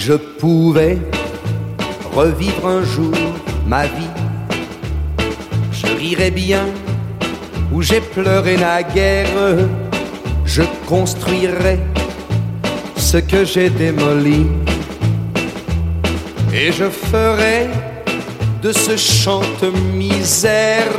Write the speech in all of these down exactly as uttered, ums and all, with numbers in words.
je pouvais revivre un jour ma vie, je rirais bien où j'ai pleuré naguère, je construirais ce que j'ai démoli, et je ferais de ce chante-misère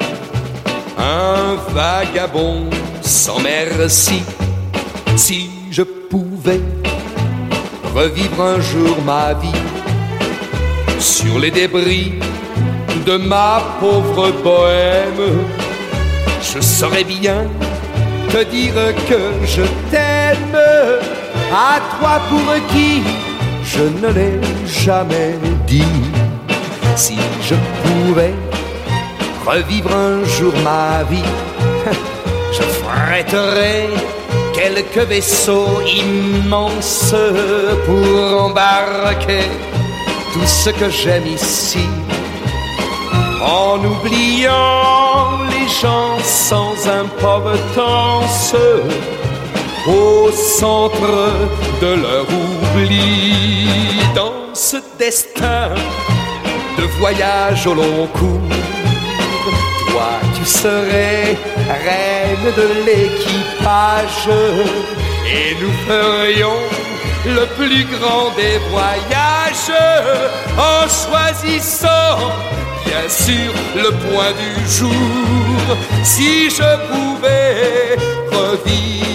un vagabond sans merci. Si je pouvais revivre un jour ma vie sur les débris de ma pauvre bohème, je saurais bien te dire que je t'aime, à toi pour qui je ne l'ai jamais dit. Si je pouvais revivre un jour ma vie, je fréterais quelques vaisseaux immenses pour embarquer tout ce que j'aime ici, en oubliant les gens sans importance au centre de leur oubli. Dans ce destin de voyage au long cours, toi tu serais reine de l'équipage, et nous ferions le plus grand des voyages, en choisissant bien sûr le point du jour. Si je pouvais revivre